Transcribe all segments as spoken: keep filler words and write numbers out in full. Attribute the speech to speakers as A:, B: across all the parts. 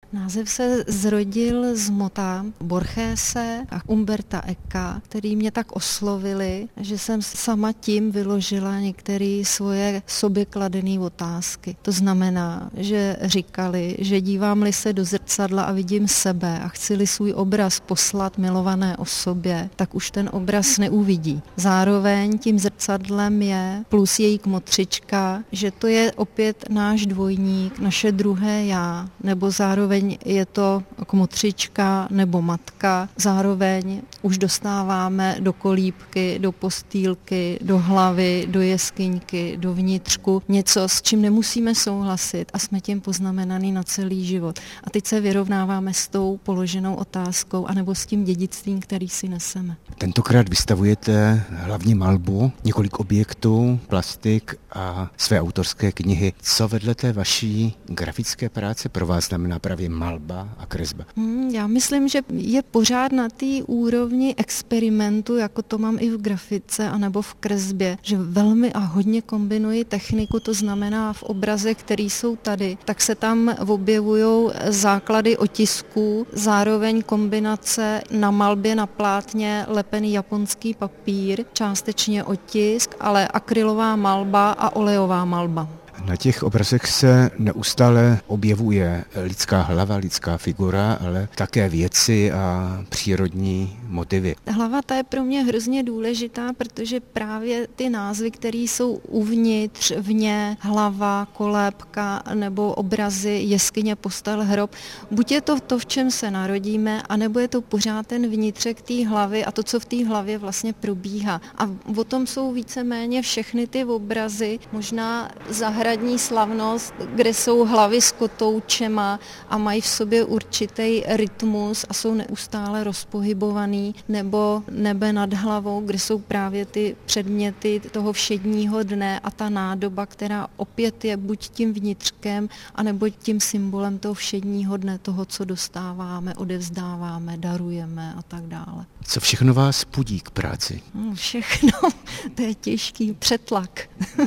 A: Název se zrodil z mota Borgese a Umberta Ecka, který mě tak oslovili, že jsem sama tím vyložila některé svoje sobě kladené otázky. To znamená, že říkali, že dívám-li se do zrcadla a vidím sebe a chci-li svůj obraz poslat milované osobě, tak už ten obraz neuvidí. Zároveň tím zrcadlem je plus její kmotřička, že to je opět náš dvojník, naše druhé já, nebo zároveň je to kmotřička nebo matka. Zároveň už dostáváme do kolíbky, do postýlky, do hlavy, do jeskyňky, do vnitřku něco, s čím nemusíme souhlasit a jsme tím poznamenaný na celý život. A teď se vyrovnáváme s tou položenou otázkou anebo s tím dědictvím, který si neseme.
B: Tentokrát vystavujete hlavně malbu, několik objektů, plastik a své autorské knihy. Co vedle té vaší grafické práce pro vás znamená právě malba a kresba?
A: Hmm, já myslím, že je pořád na té úrovni experimentu, jako to mám i v grafice anebo v kresbě, že velmi a hodně kombinuji techniku, to znamená v obrazech, které jsou tady, tak se tam objevují základy otisků, zároveň kombinace na malbě, na plátně lepený japonský papír, částečně otisk, ale akrylová malba a olejová malba.
B: Na těch obrazech se neustále objevuje lidská hlava, lidská figura, ale také věci a přírodní motivy.
A: Hlava ta je pro mě hrozně důležitá, protože právě ty názvy, které jsou uvnitř, vně, hlava, kolébka nebo obrazy, jeskyně, postel, hrob, buď je to to, v čem se narodíme, anebo je to pořád ten vnitřek té hlavy a to, co v té hlavě vlastně probíhá. A o tom jsou víceméně všechny ty obrazy, možná zahradní slavnost, kde jsou hlavy s kotoučema a mají v sobě určitý rytmus a jsou neustále rozpohybovaný, nebo nebe nad hlavou, kde jsou právě ty předměty toho všedního dne a ta nádoba, která opět je buď tím vnitřkem, anebo tím symbolem toho všedního dne, toho, co dostáváme, odevzdáváme, darujeme a tak dále.
B: Co všechno vás budí k práci?
A: No, všechno, to je těžký přetlak.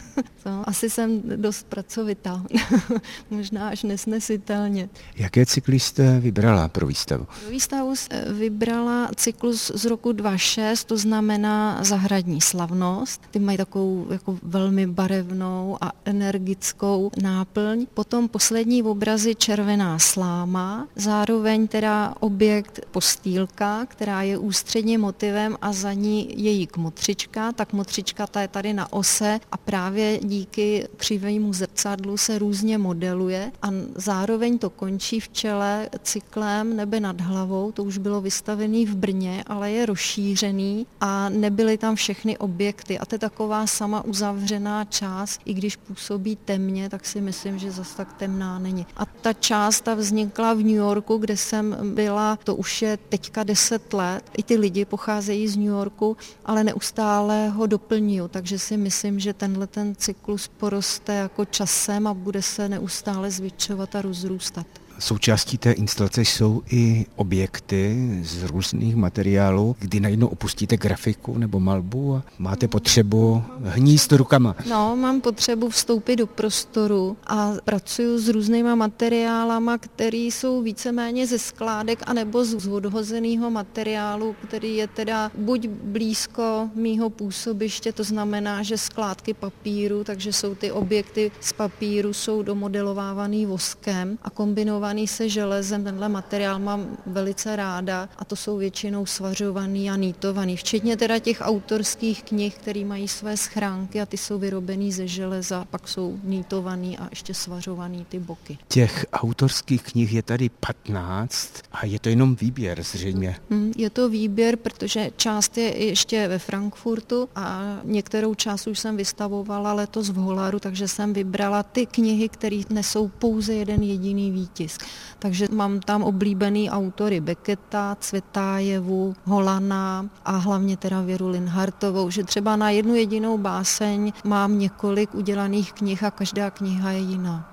A: To, asi jsem dost pracovitá, možná až nesnesitelně.
B: Jaké cykly jste vybrala pro výstavu?
A: Pro výstavu vybrala cyklus z roku dva tisíce šest, to znamená Zahradní slavnost. Ty mají takovou jako velmi barevnou a energickou náplň. Potom poslední obrazy Červená sláma, zároveň teda objekt postýlka, která je ústředním motivem a za ní její kmotřička. Ta kmotřička ta je tady na ose a právě díky křivému zrcadlu se různě modeluje a zároveň to končí v čele cyklem Nebe nad hlavou, to už bylo vystavené v Brně, ale je rozšířený a nebyly tam všechny objekty a to je taková sama uzavřená část, i když působí temně, tak si myslím, že zas tak temná není. A ta část ta vznikla v New Yorku, kde jsem byla, to už je teďka deset let, i ty lidi pocházejí z New Yorku, ale neustále ho doplňují, takže si myslím, že tenhle ten cyklus poroste jako časem a bude se neustále zvětšovat a rozrůstat.
B: Součástí té instalace jsou i objekty z různých materiálů, kdy najednou opustíte grafiku nebo malbu a máte potřebu hnízt rukama.
A: No, mám potřebu vstoupit do prostoru a pracuji s různýma materiálama, které jsou víceméně ze skládek anebo z odhozeného materiálu, který je teda buď blízko mýho působiště, to znamená, že skládky papíru, takže jsou ty objekty z papíru, jsou domodelovávaný voskem a kombinovaný se železem. Tenhle materiál mám velice ráda a to jsou většinou svařovaný a nýtovaný, včetně teda těch autorských knih, které mají své schránky a ty jsou vyrobený ze železa, pak jsou nýtovaný a ještě svařovaný ty boky.
B: Těch autorských knih je tady patnáct a je to jenom výběr zřejmě.
A: Je to výběr, protože část je ještě ve Frankfurtu a některou část už jsem vystavovala letos v Holaru, takže jsem vybrala ty knihy, které nesou pouze jeden jediný výtisk. Takže mám tam oblíbený autory Becketa, Cvetájevu, Holana a hlavně teda Věru Linhartovou, že třeba na jednu jedinou báseň mám několik udělaných knih a každá kniha je jiná.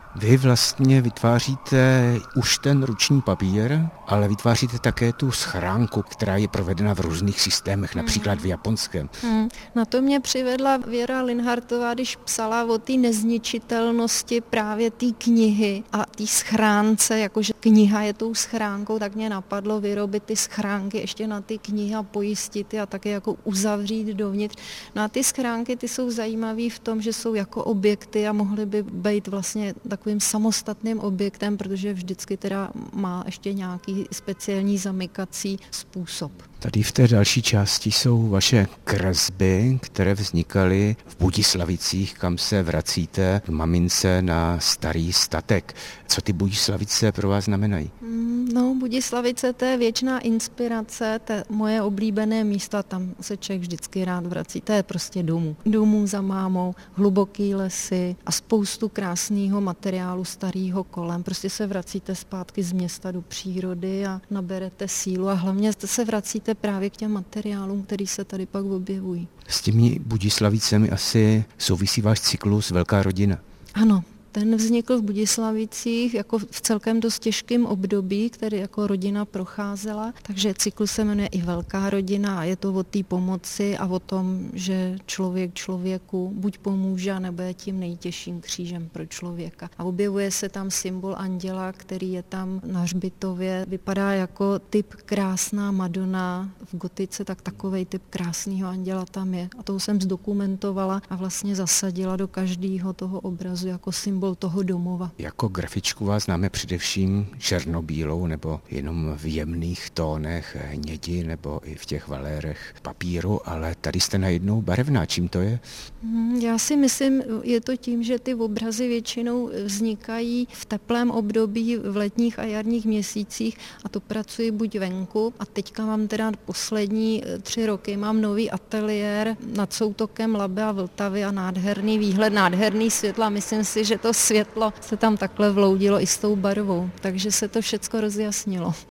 B: Vy vlastně vytváříte už ten ruční papír, ale vytváříte také tu schránku, která je provedena v různých systémech, například v japonském.
A: Hmm. Na to mě přivedla Věra Linhartová, když psala o té nezničitelnosti právě té knihy a té schránce, jakože kniha je tou schránkou, tak mě napadlo vyrobit ty schránky ještě na ty knihy a pojistit je a také jako uzavřít dovnitř. No a ty schránky, ty jsou zajímavé v tom, že jsou jako objekty a mohly by být vlastně takovým samostatným objektem, protože vždycky teda má ještě nějaký speciální zamykací způsob.
B: Tady v té další části jsou vaše kresby, které vznikaly v Budislavicích, kam se vracíte k mamince na starý statek. Co ty Budislavice pro vás znamenají?
A: No, Budislavice, to je věčná inspirace, to je moje oblíbené místa, tam se člověk vždycky rád vrací. To je prostě domů. Domů za mámou, hluboký lesy a spoustu krásného materiálu starého kolem. Prostě se vracíte zpátky z města do přírody a naberete sílu a hlavně se vracíte právě k těm materiálům, který se tady pak objevují.
B: S těmi Budislavicemi asi souvisí váš cyklus Velká rodina.
A: Ano. Ten vznikl v Budislavicích jako v celkem dost těžkém období, který jako rodina procházela, takže cyklus se jmenuje i Velká rodina a je to o té pomoci a o tom, že člověk člověku buď pomůže, nebo je tím nejtěžším křížem pro člověka. A objevuje se tam symbol anděla, který je tam na hřbitově, vypadá jako typ krásná Madonna v gotice, tak takovej typ krásného anděla tam je. A toho jsem zdokumentovala a vlastně zasadila do každého toho obrazu jako symbol toho domova.
B: Jako grafičku vás známe především černobílou nebo jenom v jemných tónech hnědi nebo i v těch valérech papíru, ale tady jste najednou barevná. Čím to je?
A: Já si myslím, je to tím, že ty obrazy většinou vznikají v teplém období v letních a jarních měsících a to pracuji buď venku a teďka mám teda poslední tři roky, mám nový ateliér nad soutokem Labe a Vltavy a nádherný výhled, nádherný světla. Myslím si, že to světlo se tam takhle vloudilo i s tou barvou, takže se to všecko rozjasnilo.